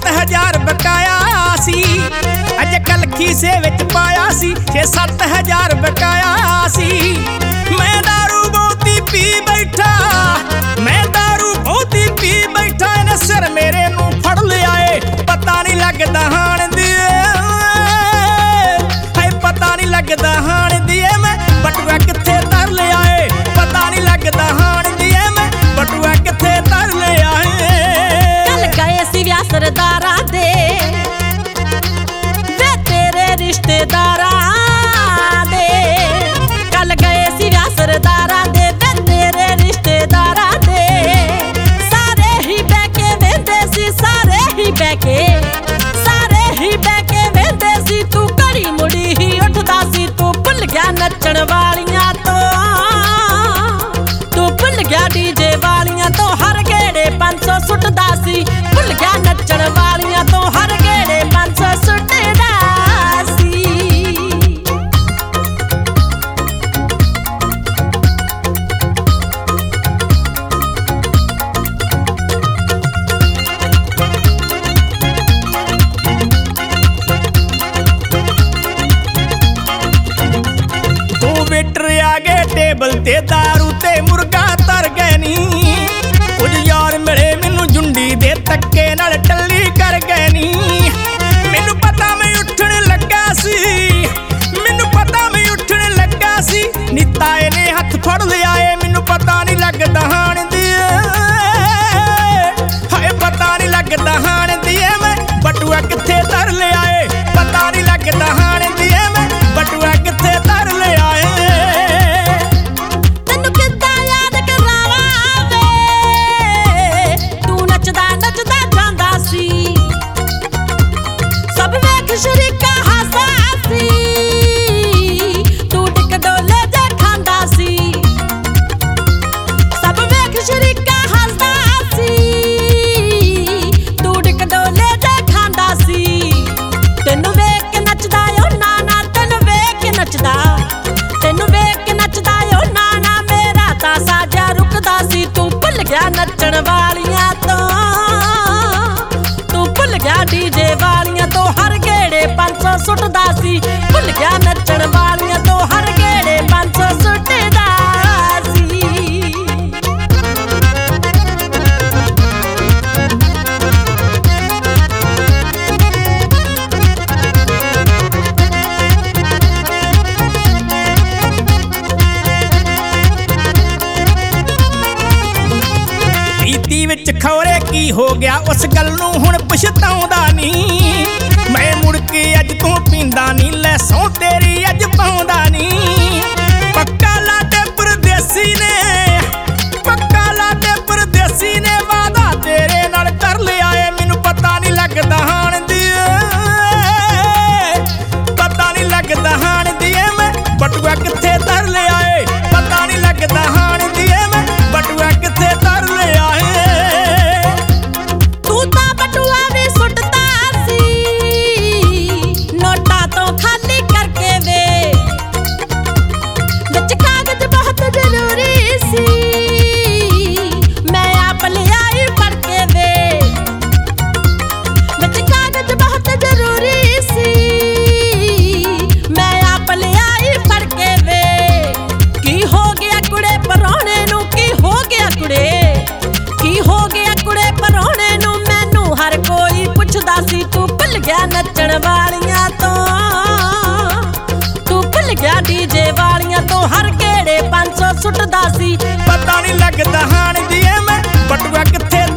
6-7 हज़ार बकाया सी अज कलखी से विच पाया सी 6-7 हज़ार बकाया सी मैं दारू बहुती पी बैठा मैं दारू बहुती पी बैठा इन्हें सिर मेरे नूं फड़ लिया ए पता नहीं लगदा हाण दी है पता नहीं लगदा हाण दी मैं बटुआ किथे धर लिया ए पता नहीं लगदा हाण दी मैं बटुआ किथे धर लिया ए कल गए सी विआह सरदारा दे वे तेरे रिश्तेदारा दे कल गए सी विआह सरदारा दे वे तेरे रिश्तेदारा दे सारे ही बैके वेंदे सी सारे ही बैके वेंदे सी तू घड़ी मुड़ी ही उठदा सी तू भुल गया नचण वालियां तो तू भुल गया डीजे वालियां तो हर गेड़े 500 सुटदा सी भुल गया नचण वालियां तो हर गेड़े 500 सुटदा सी वेटर आ गए टेबल ते दारू ते मुर्गा तर गए नी कुछ यार मिले मैनू जुंडी दे धक्के नाल टल्ली कर गए नी मैनू पता मैं उठण लगा सी मैनू पता मैं उठण लगा सी निताए ने हथ फड़ लिया ए मैनू पता नहीं लगदा हाण दी हाय पता नहीं लगदा हाण दी मैं बटुआ किथे धर लिया ए पता नहीं लगदा हाण दी मैं बटुआ किथे धर लिया ए शरीका हासा सी तू टिक डोले जे खांदा सी सब वेख शरीका हासा सी तू टिक डोले जे खांदा सी तेनू वेख के नचदा ओ नाना तेनू वेख के नचदा ओ नाना मेरा तां साजा रुकदा सी तू भुल गया नचण वालियां तो तू भुल गया डीजे वालियां तो हर 500 सुटदा सी भुल गया नचण वालियां तो हर गेड़े 500 सुटदा सी रीति विच खौरे की हो गया उस गल नूं हुण पछताउंदा नी मैं मुड़ के अज तू पींदा नी लै सौं तेरी अज पाउंदा नी पक्का लाटे परदेसी ने वादा तेरे नाल कर लिया ए मैनू पता नहीं लगदा हाण दी पता नहीं लगदा हाण दी मैं बटुआ किथे धर लिया ए पता नहीं लगदा हाण दी मैं बटुआ किथे धर लिया ए तू तां बटुआ वी सुटदा सी नोटा तो खाली करके वे विच कागज बहुत जरूरी सी मैं आप ले आई पढ़ के वे विच कागज बहुत जरूरी सी मैं आप ले आई पढ़ के वे की हो गया कुड़े परौणे नू की हो गया परौणे नू मैनू हर कोई पुछदा सी तू भुल गया नचण वालियां तो तू भुल गया डीजे वालियां तो हर गेड़े 500 सुटदा सी पता नहीं लगदा हाण दी मैं बटुआ किथे